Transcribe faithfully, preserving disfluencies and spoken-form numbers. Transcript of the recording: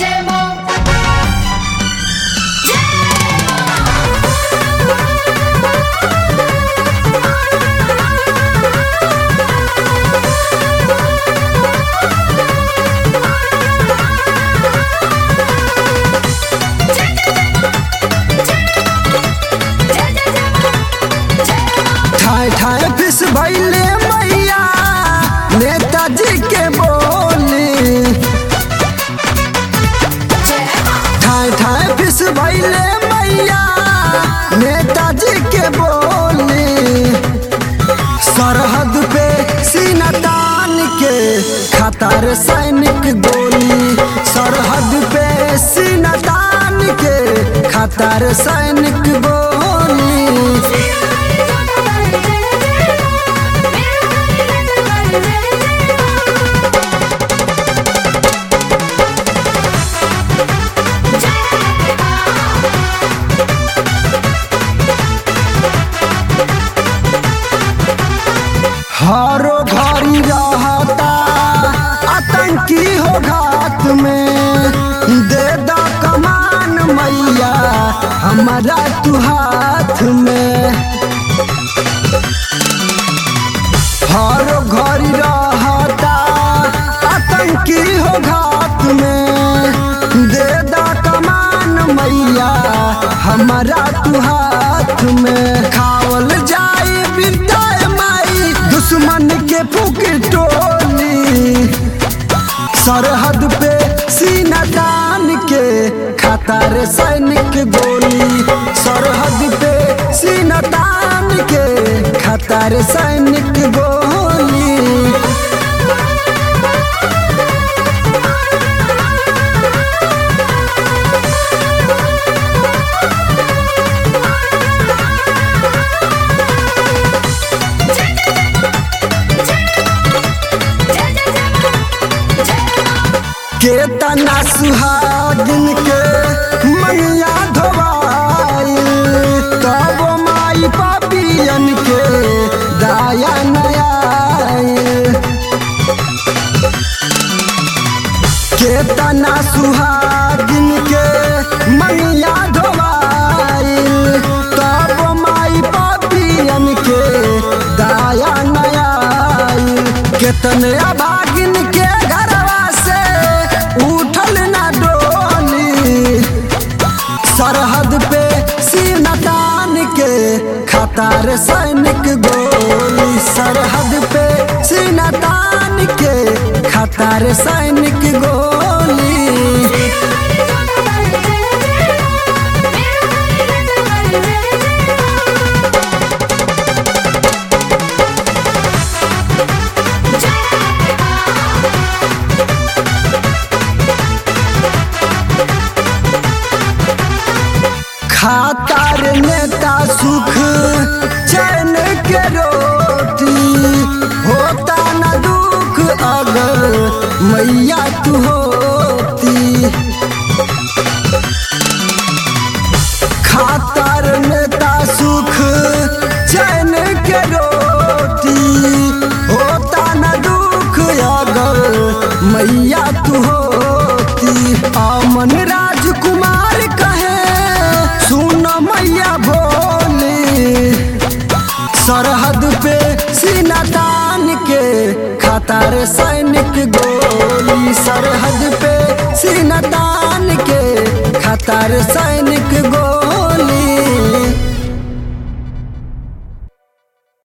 जय मां ठाए ठाए फिस भैले मैया नेताजी के बोली। ठाए ठाए फिस भैले मैया नेताजी के बोली। सरहद पे सीना तान के खतर सैनिक गोली। सरहद पे सीना तान के खतर सैनिक गोली। हरो घरी रहता आतंकी हो घात में। दे दा कमान मैया हमारा तू हाथ में। हरो घरी रहता आतंकी हो घात में। दे दा कमान मैया हमारा तू हाथ में। खावल जाई बिताए माई दुश्मन के फूक टोली। सरहद पे सीना तान के खतर सैनिक गोली। सरहद पे सीना तान के खतर सैनिक गोली। केतना सुहागिन के मैया धोवाई। तब माई पापियन के दाया नयाई। केतना सुहागिन के मैया धोवाई। तब माई पापियन के दाया नयाई। केतने अभागिन के घरवा से उठल ना डोली। सरहद पे सीना तान के खतर सैनिक गोली। सरहद पे सीना तान के खतर सैनिक गोली। खातर नेता सुख चैन के रोटी। होता न दुख अगर मैया तू होती। खातर नेता सुख चैन के रोटी। होता न दुख अगर मैया तू होती। अमन राजकुमार कहे सुन मैया भोली। सरहद पे सीना तान के खतर सैनिक गोली। सरहद पे सीना तान के खतर सैनिक गोली।